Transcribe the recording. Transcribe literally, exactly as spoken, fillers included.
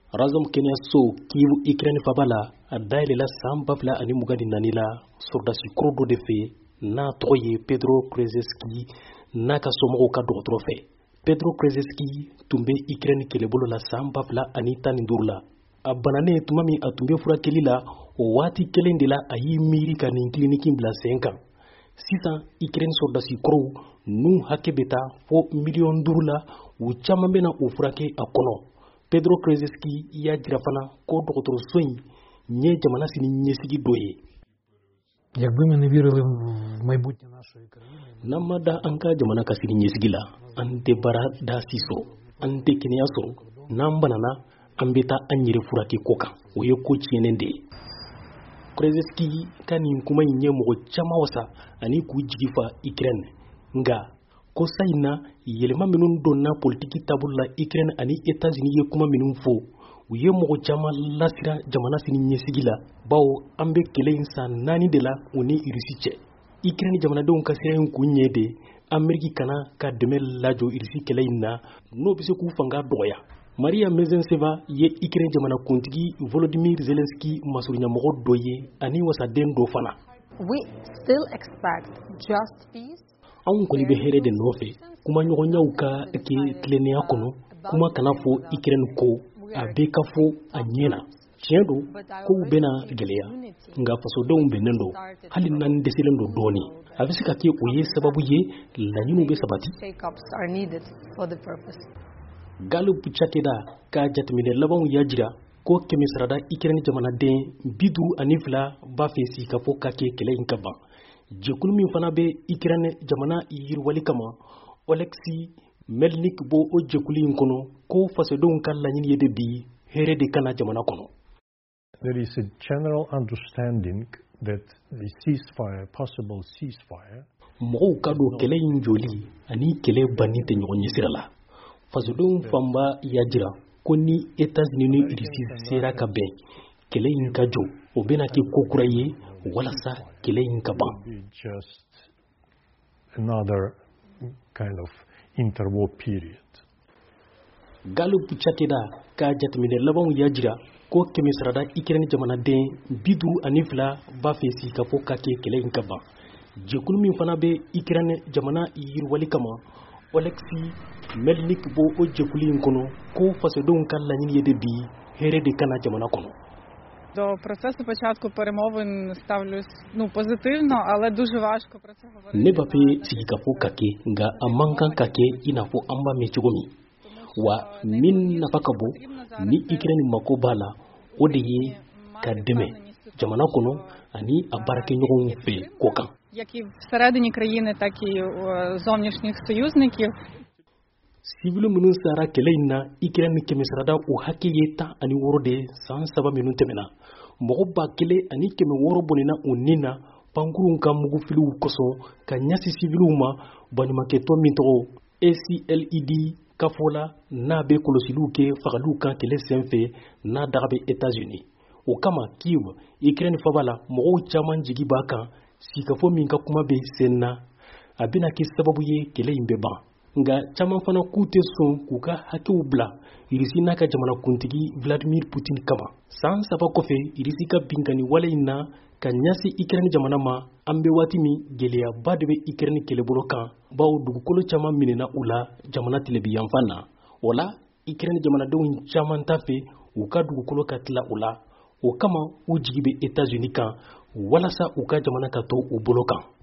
Razom Kenya so kivu Ukraine fabala adaile la samba fla ani mugadi nanila sordasi krodo de fe na toye Pedro Krzeski na kasomo ka dogotro fe Pedro Krzeski tumbe Ukraine kelebolo la samba fla ani tanindurla abanane tumami atumbe fura kelila o wati kelendela ayi miri kanin klinikin bla cinq sisa Ukraine sordasi kro nu hakebeta fo million durla u chamambe na ufurake akono Pedro Krzeski ya jirafana ko dogotro soyi nye jamana sini nyesigi doye Якби ми не вірили в майбутнє нашої країни, namada anka jamana kasini nyesigila ante bara da siso ante kinyaso nambanana ambeta anyire furake koka oye ko cienende Krzeski kani kuma nye mo chama wasa ani ku jigifa Ukraine nga ko sayna yelema minun donna politiki tabulla Ukraine ani États-Unis ye kuma minun fo uye mo chama lasira jamana sini nyesigila bawo ambe kele insa nani de la uni irisiche Ukraine jamana don kasira ku nyede Ameriki kana ka demel lajo irisi kele inna no bise ku fanga doya Maria Mezenseva ye Ukraine jamana kuntigi Volodymyr Zelensky masurunya mo doye ani wasa den do fana We still expect just peace. An koni be here de nofe kuma nyogo nyauka ke tlene akono kuma kana fo Ukraine ko abe ka fo anyena tiendo ko bena geleya nga faso don benendo halin nan desilendo doni abisika ke oye sababu ye lanyinu be sabati Shake-ups are needed for the purpose. galu puchakeda ka jatmine laban yajira ko kemisrada Ukraine jamana den biduru anifla ba fesi ka fo ka ke kele inkaba jekulu min fana be Ukraine jamana yirwali kama Oleksi Melnik bo o jekuli inkono ko faso don kan lanyini yede bi here de kana jamana kono There is a general understanding that the ceasefire, possible ceasefire, mo ka do kele injoli ani kele banite nyonyi sirala faso don famba yajira ko ni États-Unis ni irisi sera ka be kele inka jo obena ke kokuraye wala sa kele inka ba be just another kind of interwar period. galu puchakeda ka jatmine laban yajira ko kemisrada Ukraine jamana den biduru anifla ba fesi ka fo ka ke kele inka ba jekul min fana be Ukraine jamana yirwali kama Oleksi Melnik bo o jekuli inkono ko faso don kan lanyini yede bi here de kana jamana kono До процесу початку перемовин ставлюсь ну позитивно, але дуже важко про це говорити. ne ba fe sigi ka fo kake nga amankan kake ina fo amba me chogomi wa min na fakabo ni Ukraine mako bala o de ye ka deme jamana kono ani abarake nyogon fe kokan Як і всередині країни, так і е, зовнішніх союзників. Sibilu minun sara kele inna Ukraine kemisrada o hake yeta ani worode san saba minun temena mogo ba kele ani keme woro bonina unina pangurun ka mugu filu koso ka nyasi sibilu ma banima ke to min to A C L E D kafola na be kolosilu ke fagalu kan kele senfe na darabe États-Unis o kama Kiev Ukraine fabala mogo chaman jigi baka sikafo min ka kuma be senna abina ke sababu ye kele imbe ba nga chaman fana kute son kuka hake ubla irisi naka jamana kuntigi Vladimir Putin kama san saba kofe irisi ka bingani wale ina ka nyasi Ukraine jamana ma ambe watimi gelea badebe Ukraine kelebolo kan bawo dugukolo chaman minena ula jamana tilebi yanfana wala Ukraine jamana dewin chaman tafe uka dugukolo katila ula o kama ujigibe États-Unis kan wala sa uka jamana ka to ubolo kan